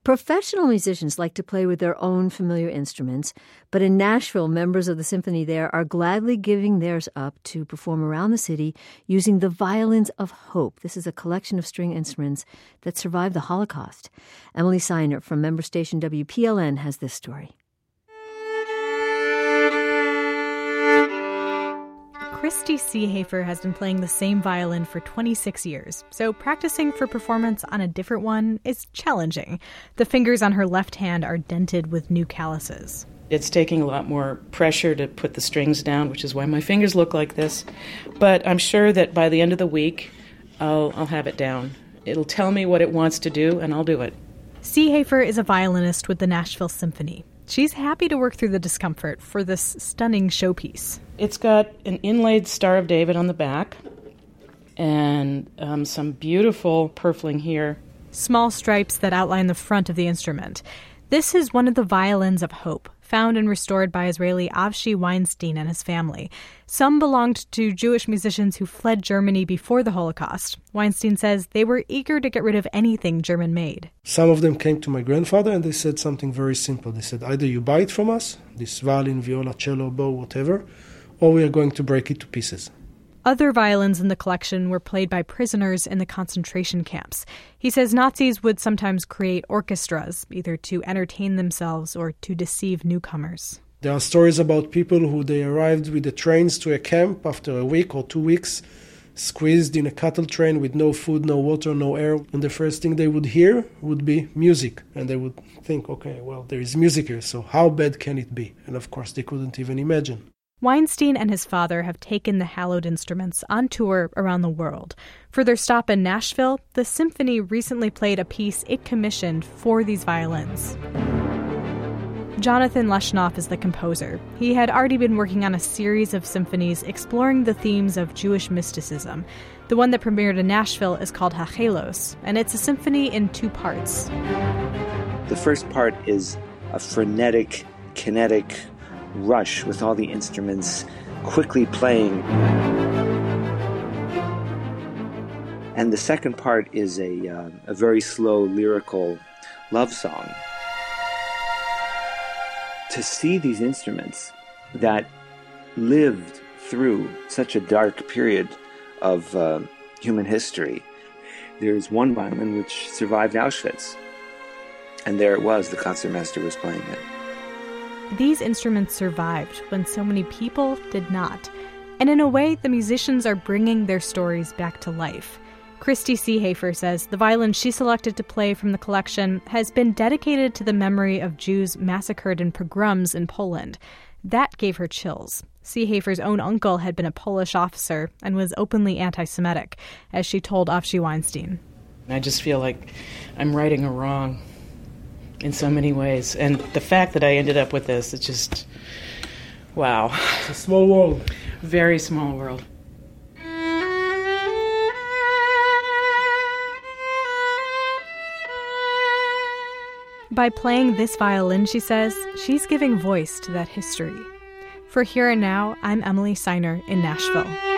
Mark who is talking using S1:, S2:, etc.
S1: Professional musicians like to play with their own familiar instruments, but in Nashville, members of the symphony there are gladly giving theirs up to perform around the city using the Violins of Hope. This is a collection of string instruments that survived the Holocaust. Emily Seiner from member station WPLN has this story.
S2: Christy Seehafer has been playing the same violin for 26 years, so practicing for performance on a different one is challenging. The fingers on her left hand are dented with new calluses.
S3: It's taking a lot more pressure to put the strings down, which is why my fingers look like this. But I'm sure that by the end of the week, I'll have it down. It'll tell me what it wants to do, and I'll do it.
S2: Seehafer is a violinist with the Nashville Symphony. She's happy to work through the discomfort for this stunning showpiece.
S3: It's got an inlaid Star of David on the back and some beautiful purfling here.
S2: Small stripes that outline the front of the instrument. This is one of the Violins of Hope, found and restored by Israeli Avshi Weinstein and his family. Some belonged to Jewish musicians who fled Germany before the Holocaust. Weinstein says they were eager to get rid of anything German-made.
S4: Some of them came to my grandfather and they said something very simple. They said, either you buy it from us, this violin, viola, cello, bow, whatever, or we are going to break it to pieces.
S2: Other violins in the collection were played by prisoners in the concentration camps. He says Nazis would sometimes create orchestras, either to entertain themselves or to deceive newcomers.
S4: There are stories about people who they arrived with the trains to a camp after a week or 2 weeks, squeezed in a cattle train with no food, no water, no air. And the first thing they would hear would be music. And they would think, okay, well, there is music here, so how bad can it be? And of course, they couldn't even imagine.
S2: Weinstein and his father have taken the hallowed instruments on tour around the world. For their stop in Nashville, the symphony recently played a piece it commissioned for these violins. Jonathan Leshnoff is the composer. He had already been working on a series of symphonies exploring the themes of Jewish mysticism. The one that premiered in Nashville is called Hachelos, and it's a symphony in 2 parts.
S5: The first part is a frenetic, kinetic rush with all the instruments quickly playing. And the second part is a very slow lyrical love song. To see these instruments that lived through such a dark period of human history. There's one violin which survived Auschwitz. And there it was, the concertmaster was playing it.
S2: These instruments survived when so many people did not. And in a way, the musicians are bringing their stories back to life. Christy Seehafer says the violin she selected to play from the collection has been dedicated to the memory of Jews massacred in pogroms in Poland. That gave her chills. Seehafer's own uncle had been a Polish officer and was openly anti-Semitic, as she told Avshi Weinstein.
S3: I just feel like I'm righting a wrong in so many ways. And the fact that I ended up with this, it's just, wow.
S4: It's a small world.
S3: Very small world.
S2: By playing this violin, she says, she's giving voice to that history. For Here and Now, I'm Emily Seiner in Nashville.